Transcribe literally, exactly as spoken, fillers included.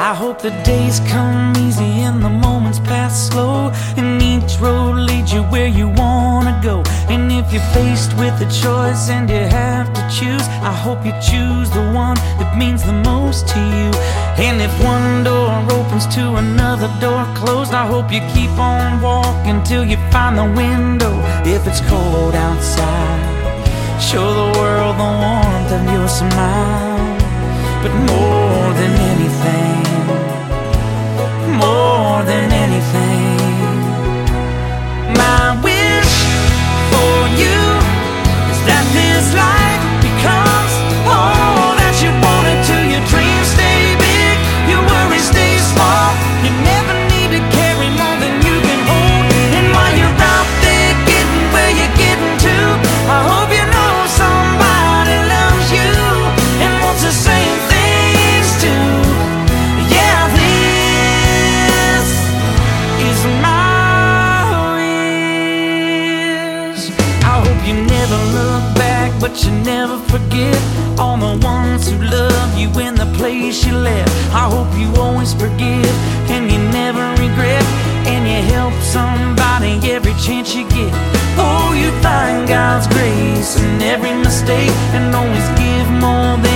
I hope the days come easy and the moments pass slow, and each road leads you where you wanna go. And if you're faced with a choice and you have to choose, I hope you choose the one that means the most to you. And if one door opens to another door closed, I hope you keep on walking till you find the window. If it's cold outside, show the world the warmth of your smile. But more than anything, more than anything, my wish for you is that this life becomes all that you want it to. Your dreams stay big, your worries stay small. You never need to carry more than you can hold. And while you're out there getting where you're getting to, I hope you know somebody loves you and wants the same things too. Yeah, this is my wish. I hope you never look back, but you never forget all the ones who love you in the place you left. I hope you always forgive and you never regret, and you help somebody every chance you get. Oh, you find God's grace in every mistake, and always give more than